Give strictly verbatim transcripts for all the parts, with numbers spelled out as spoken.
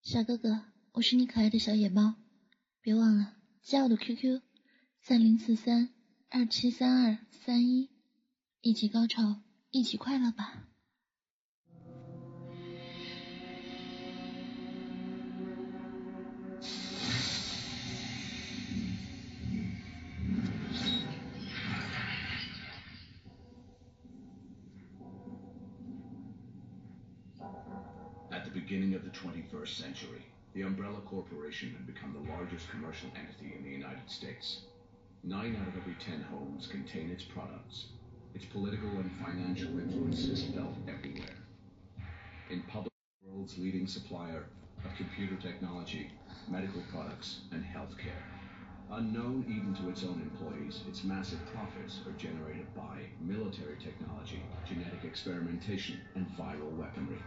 小哥哥，我是你可爱的小野猫，别忘了加我的 Q Q 三零四三二七三二三一，一起高潮，一起快乐吧。 At the beginning of the twenty-first century, the Umbrella Corporation had become the largest commercial entity in the United States. Nine out of every ten homes contain its products. Its political and financial influence is felt everywhere. In public, the world's leading supplier of computer technology, medical products, and healthcare. Unknown even to its own employees, its massive profits are generated by military technology, genetic experimentation, and viral weaponry.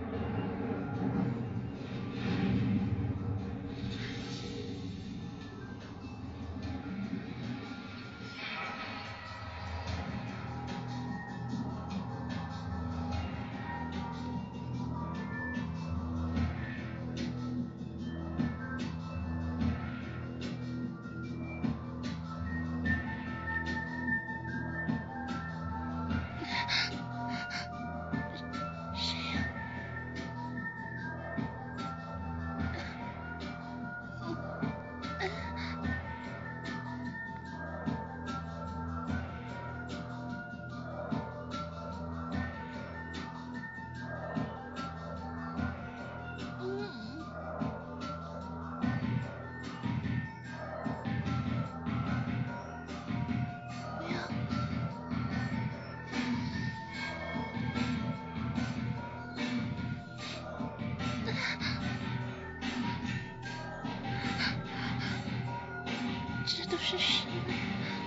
这都是什么？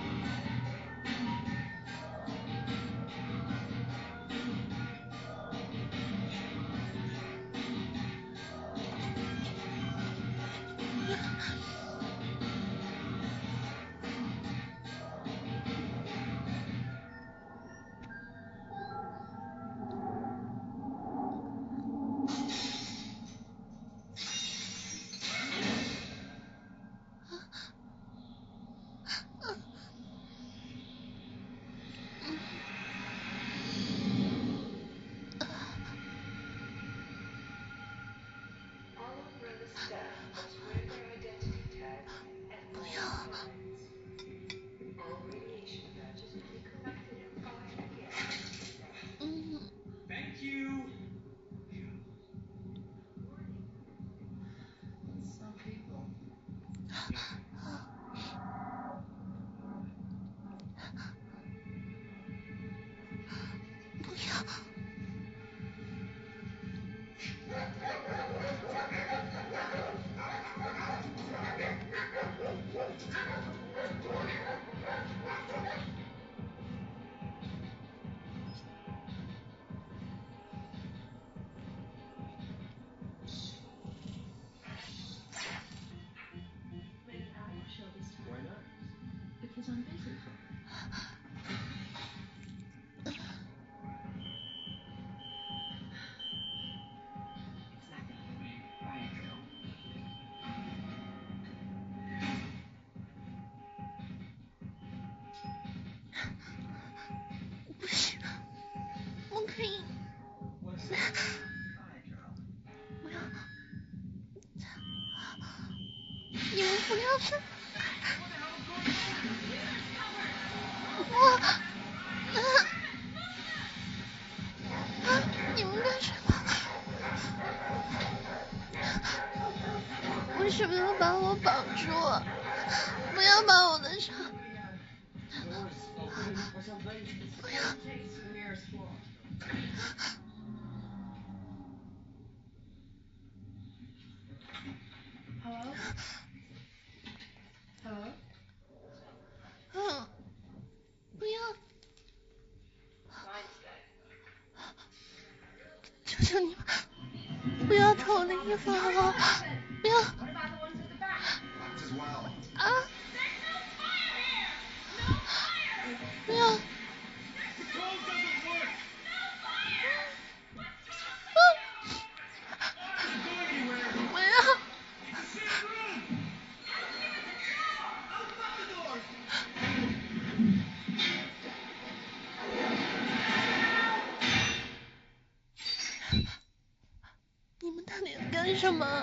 不行，我可以，不要，你们不要分开，我，啊啊！你们干什么？为什么要把我绑住？不要把我的手，不要。 Hello? Hello? 嗯，不要！求求你们，不要脱我的衣服好不好？不要！啊！不要！啊！不要！ 到底要干什么？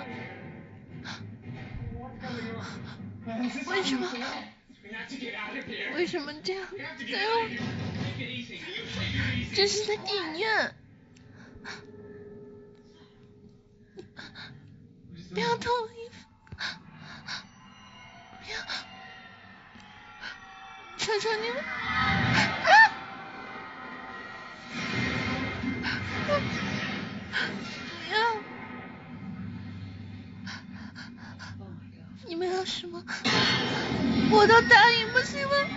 为什么？为什么这样？最后，这是在电影院。不要脱我衣服！不要！求求你们！啊！不要！你们要什么？我都答应，不行吗？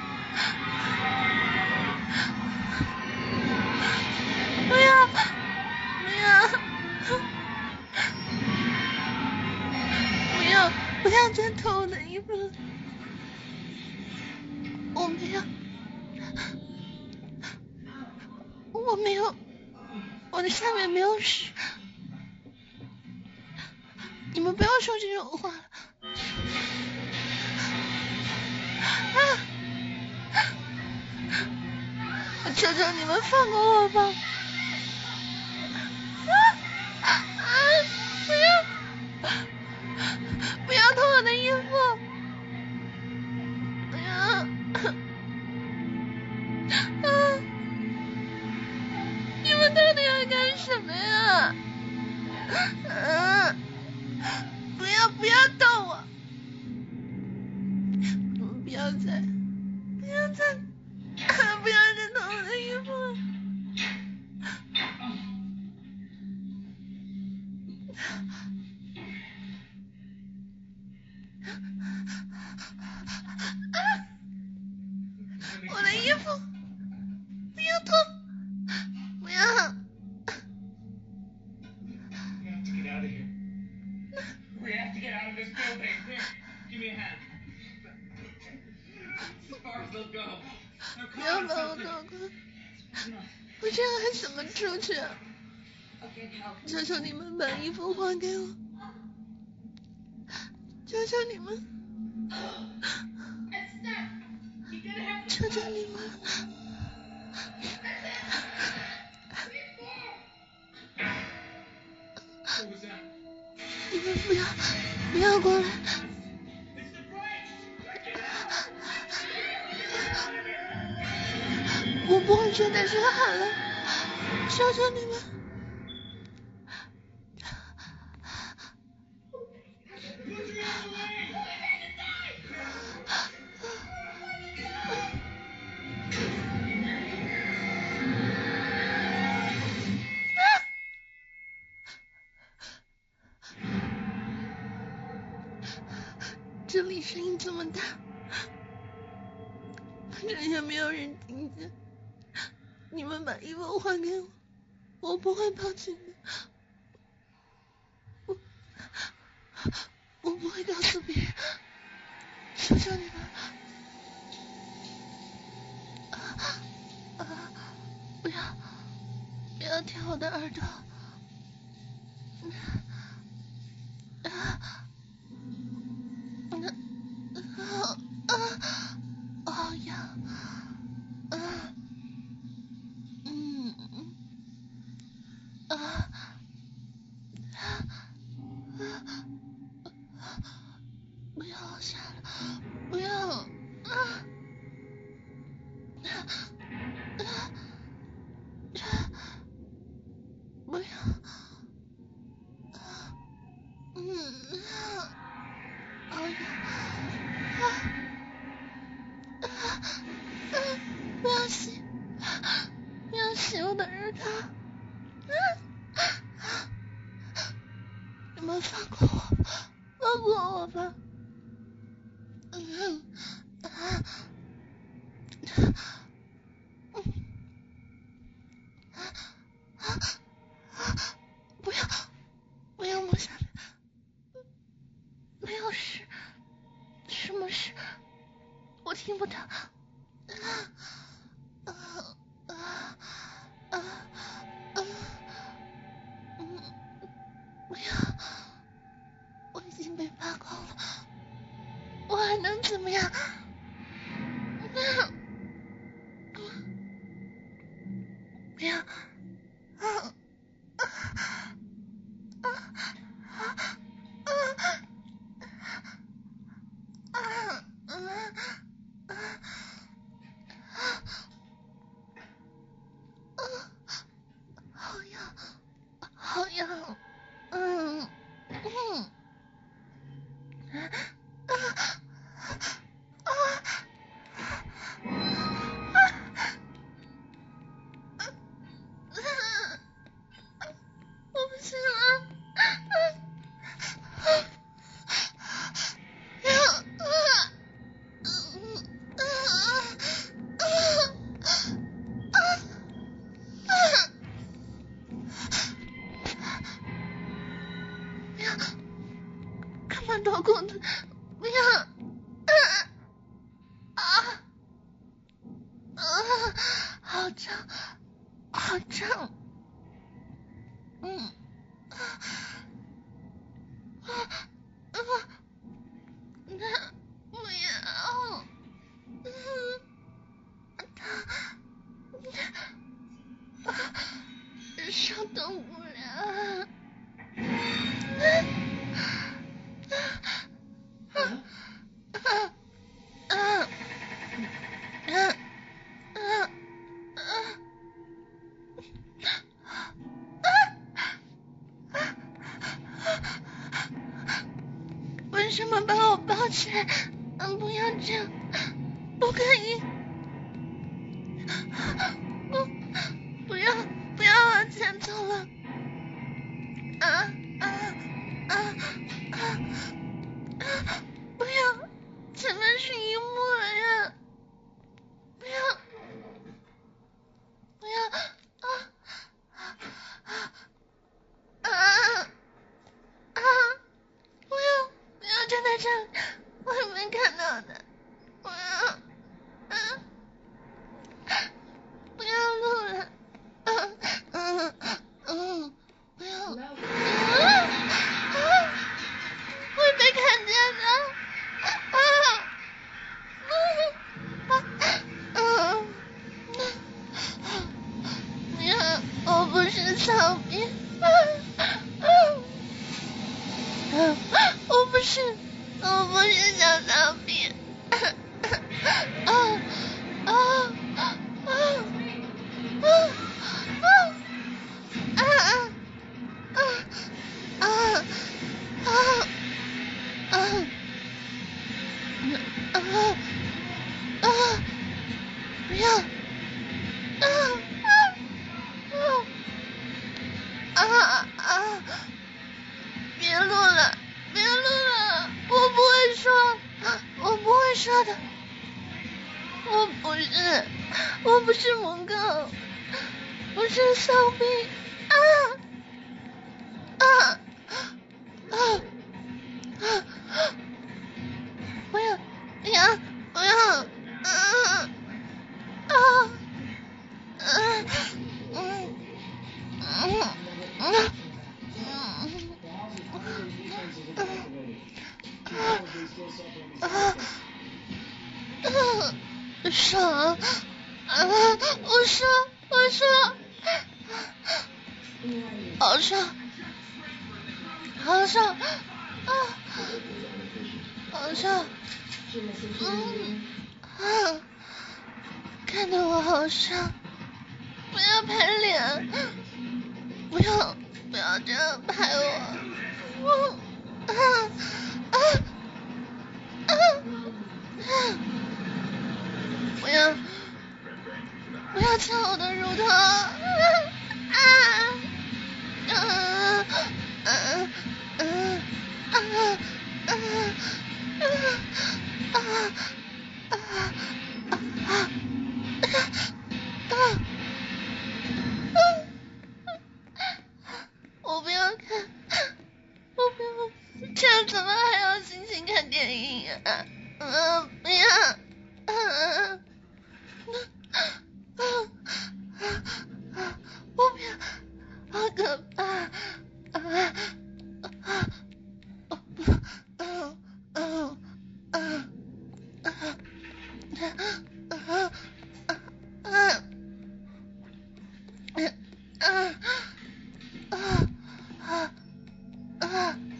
不要！不要！不要！不要再脱我的衣服了！我没有，我没有，我的下面没有屎。你们不要说这种话了。啊！我求求你们放过我吧！啊啊！不要！不要脱我的衣服！不要！啊！你们到底要干什么呀？啊！不要不要动我！你们不要再不要再不要再动我的衣服了！我的衣服不要脱！不要！ We have to get out of here. We have to get out of this building. Here, give me a hand. As far as they'll go. 不要把我搞快！我这样还怎么出去啊？求求你们把衣服还给我！求求你们！求求你们！你们不要不要过来！我不会说大声喊了，求求你们！这里声音这么大，反正也没有人听见。你们把衣服还给我，我不会报警的。我我不会告诉别人，求求你们！啊啊！不要不要挑我的耳朵！啊！啊啊！好痒！啊！嗯啊啊！不要下来！不要！啊啊啊！不要！啊嗯啊！好痒！啊啊啊！不要洗！不要洗我的耳朵！啊啊！你们放过我，放过我吧！嗯啊嗯啊啊！不要不要摸下面，没有事，什么事？我听不到。啊啊啊啊啊！嗯，不要，我已经被扒光了，我还能怎么样？不要，不要，啊啊啊！ 好痒，好痒，嗯嗯。我不行了，干嘛脱裤子？不要！啊啊！好胀，好胀。嗯。啊啊啊！那不要。嗯。他啊，手动不了。为什么把我抱起来？嗯，不要这样，不可以，不，不要，不要往前走了，啊啊啊啊啊！不要，前面是一幕了呀，不要，不要，啊啊啊啊！不要，不要站在这里，我还没看到的，不要，啊，不要录了，嗯嗯嗯，不要，啊啊，会被看见的，啊啊啊！不要，我不是丧兵，啊啊！我不是，我不是小丧兵，啊啊啊啊啊啊啊啊啊啊啊！不要！啊啊啊啊！别录了，别录了，我不会说，我不会说的，我不是，我不是母狗，不是丧兵，啊啊啊啊！不要，不要，不要，嗯啊嗯嗯嗯嗯。爽，啊！我说，我说，好爽，好爽，啊，好爽，嗯啊，看得我好爽，不要拍脸，不要，不要这样拍我，我，啊啊啊啊！不要，不要掐我的乳头，啊啊啊啊啊啊啊啊啊！我不要看，我不要，这样怎么还有心情看电影啊？嗯，不要，嗯。我不要，好可怕！啊啊啊！嗯嗯嗯嗯嗯嗯嗯啊啊啊！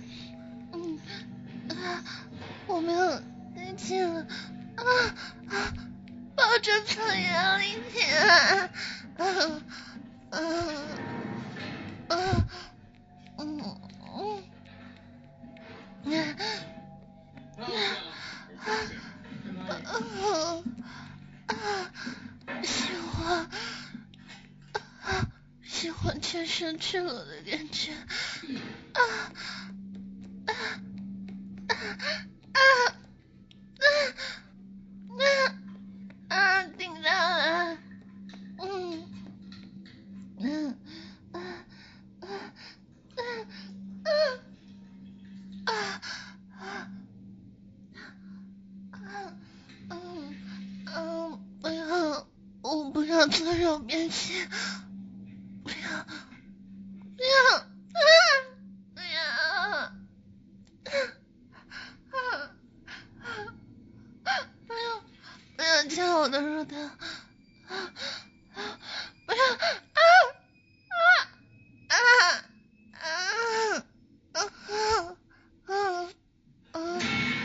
我这次也要领钱。嗯嗯嗯嗯嗯。喜欢，喜欢全身赤裸的感觉。啊啊啊啊啊啊！顶到了。嗯嗯啊啊啊啊啊啊！嗯嗯，不要，我不要做肉变性，不要，不要，啊，不要，啊啊啊！不要，不要掐我的乳头，啊啊！不要，啊啊啊啊啊啊啊啊！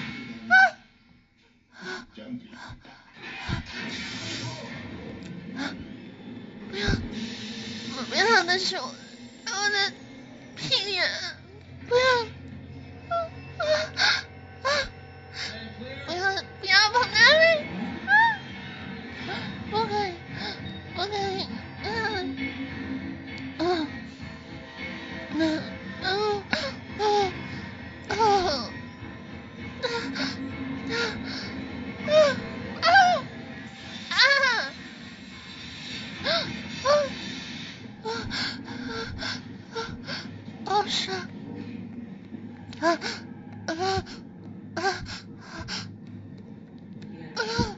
不要，不要的是我，我的屁眼，不要，啊啊啊！不要，不要碰那里，啊！不可以，不可以，嗯嗯嗯嗯嗯嗯。好爽！啊啊啊啊！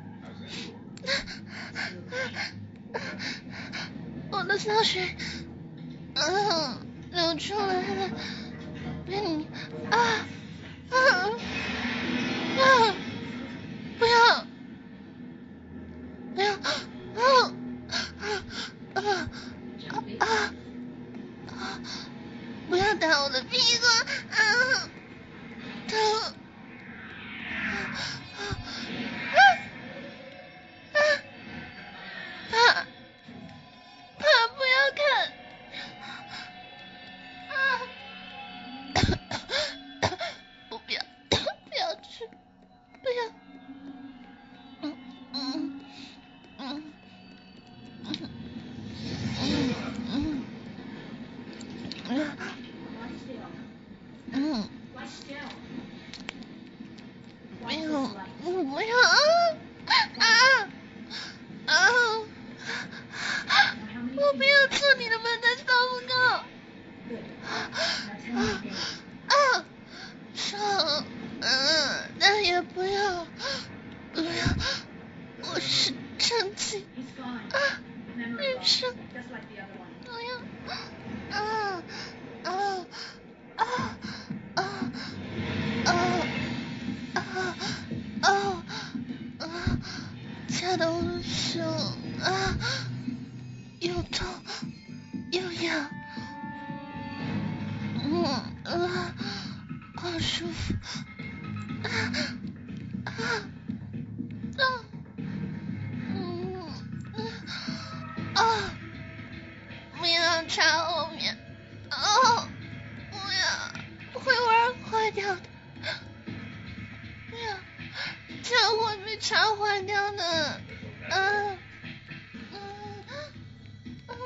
我的小水，嗯，流出来了，被你啊啊啊！不要！不要！啊啊啊啊啊！不要打我的屁股！啊，疼！啊啊啊啊！爸，爸，不要看！啊！我不要，不要吃，不要！嗯嗯嗯嗯嗯嗯嗯，不要，不要啊啊啊！我不要做你的笨蛋小不够！啊啊！爽！嗯，但也不要，不要，我是生气啊！女生，不要！啊啊啊啊啊啊啊啊！掐得我的手啊，又痛又痒，嗯啊，好舒服啊啊啊！嗯啊！不要插后面，哦，不要，会玩坏掉的，不要，这样会被插坏掉的，嗯嗯嗯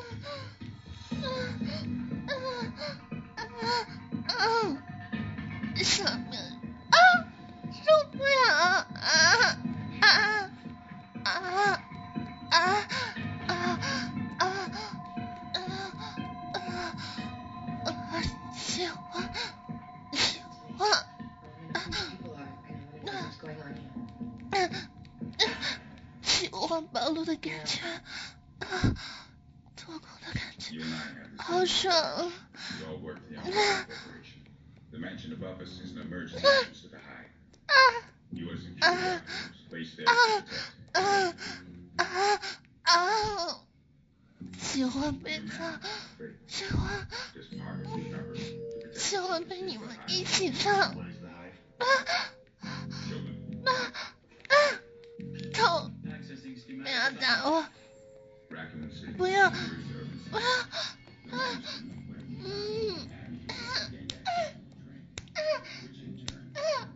嗯嗯嗯，上面啊，受不了啊啊啊啊啊啊啊！啊，喜欢，喜欢，喜欢暴露的感觉，啊，脱裤的感觉，好爽！ The mansion above us is an emergency Ah. entrance to the hive. Ah. You are security Ah. officers placed there Ah. to protect. Ah. Ah. Ah. 喜欢被操，喜欢， Just part of the cover to protect 喜欢被你们 the hive. 一起操。 What is the hive? 啊 Children. 啊啊！痛！ Accessing 打我！ Raccoon City. 不要！ Series urban 不要！ center. 啊！ 嗯。 Which in turn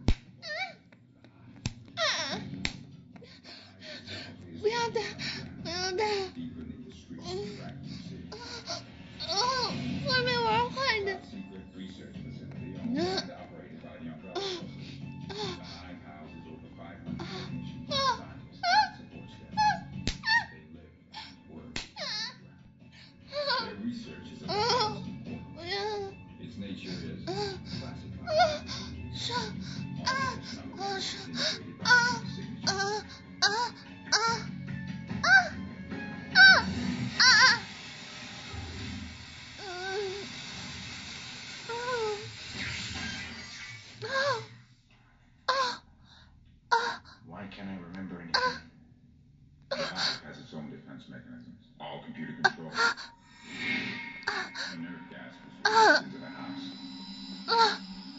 不要打！不要打！ deep beneath the streets of Raccoon City. 哦，外面玩坏的。 Secret research facility owned and operated by the Umbrella Corporation. The hive houses over five hundred technicians and scientists and supports them. They live, work, underground. Their research is of the utmost importance. 不要！ Its nature is 啊 classified. 上 All 啊 this 啊 knowledge 上 is integrated by 啊 the signature. 啊啊啊啊啊啊！嗯嗯啊啊啊！ Why can't I remember anything? The hive has its own defense mechanisms, all computer controlled. A nerve gas was released into the house. 啊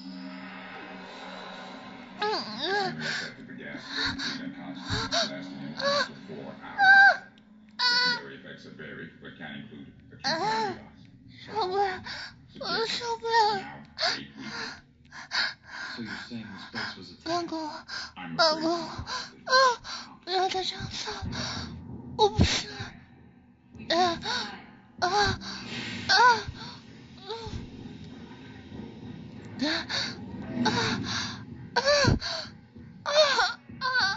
When 嗯 we accepted the gas, being unconscious, lasting in up to four hours. Secondary effects are varied, but can include acute memory loss. 受不了，我受不了。 Now, eight weeks. So you're saying this place was 老 attacked? 公， I'm 老 afraid 公， so. 啊！不要再这样做了，我不行了。啊啊啊！嗯啊啊啊啊！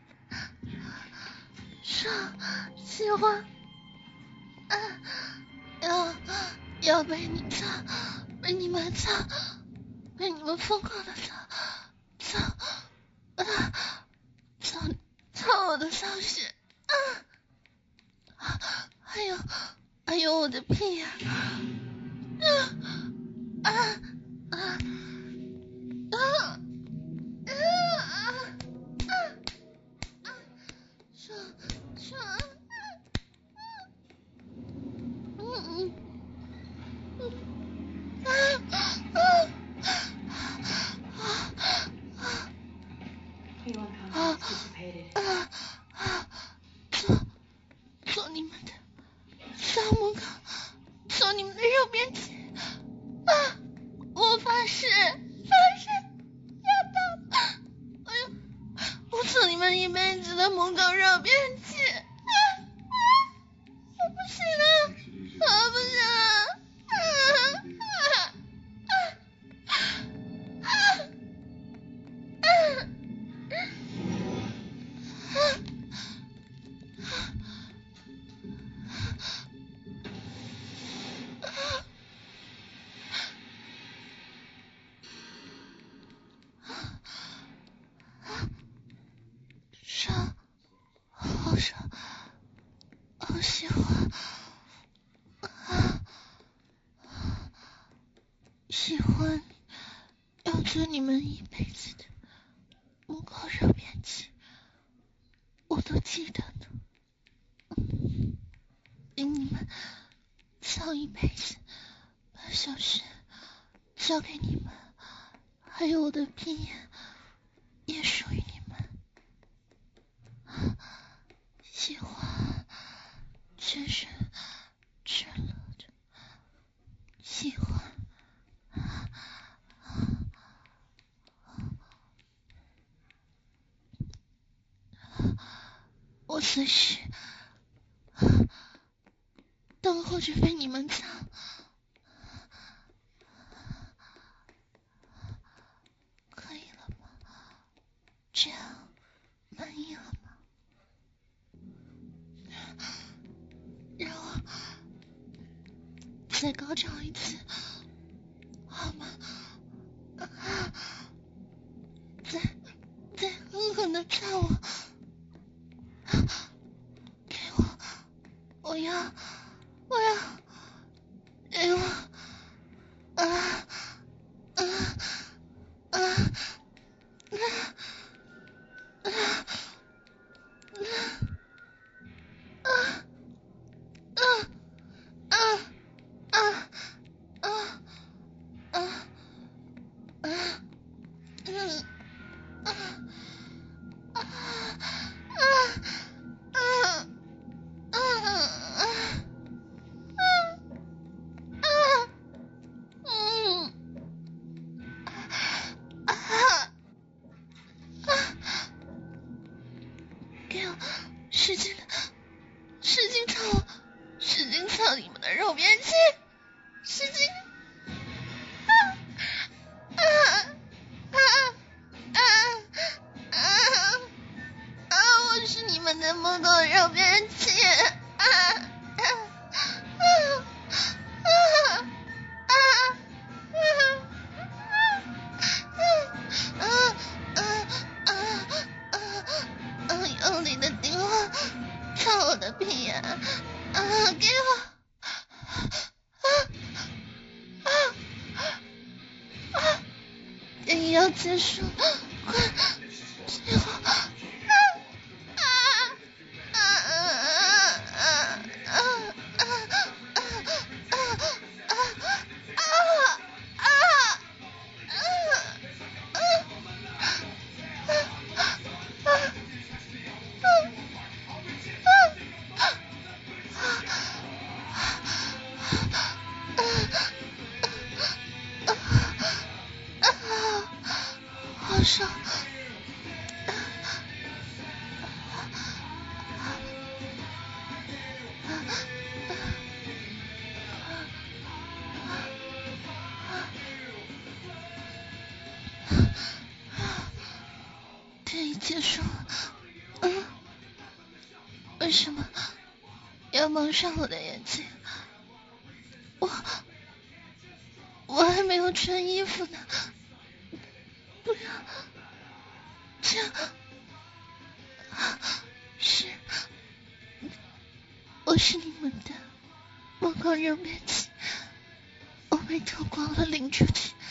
上喜欢，啊，要要被你操，被你们操，被你们疯狂的操，操，啊，操，操我的骚穴，啊，还有还有我的屁眼，啊啊啊啊啊啊啊！上上，嗯嗯嗯啊啊啊！ P one contact dissipated. 啊啊！做做你们的萨姆康，做你们的肉边鸡啊！我发誓，发誓要到，哎呦，我做你们一辈子的母狗肉边鸡啊！啊我不行了，我不行了，啊啊啊啊！啊 上，好上，好喜欢，啊，喜欢，要做你们一辈子的母狗肉边鸡，我都记得呢。给你们操一辈子，把小穴交给你们，还有我的屁眼也属于你们。喜欢，全身赤裸着，喜欢。我随时等候着被你们操。可以了吗？这样满意了吗？让我再高潮一次，好吗？再再狠狠的操我！给我，我要，我要，给我，啊啊啊啊啊啊啊啊啊啊啊！嗯啊啊啊啊！ 给我使劲的使劲操我，使劲操你们的肉便器，使劲啊啊啊啊啊啊！我是你们的木头肉便器啊啊啊啊啊啊啊啊啊啊！用力的顶我，操我的屁眼啊！给我啊啊啊！电影要结束，快给我啊啊啊啊啊啊啊啊啊啊好爽！电影结束了，嗯，为什么要蒙上我的眼睛？我我还没有穿衣服呢，不要这样，是，我是你们的目光肉便器，我被脱光了拎出去。